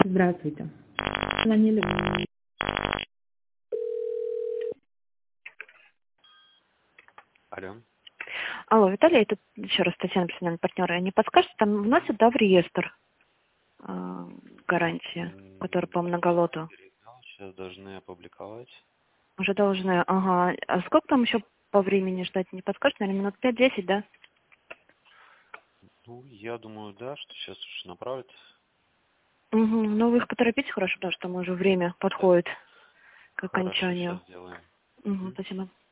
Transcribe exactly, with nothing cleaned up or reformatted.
Здравствуйте. Звонили. Алло. Алло, Виталий, это еще раз Татьяна, профессиональный партнер. Не подскажете, там вносят, да, в реестр э, гарантии, которые по многолоту? Сейчас должны опубликовать. Уже должны, ага. А сколько там еще по времени ждать? Не подскажете, наверное, минут пять-десять, да? Ну, я думаю, да, что сейчас уж направят. Угу. Ну, вы их поторопите хорошо, потому что там уже время подходит к Хорошо, окончанию. сейчас сделаем. Угу, спасибо.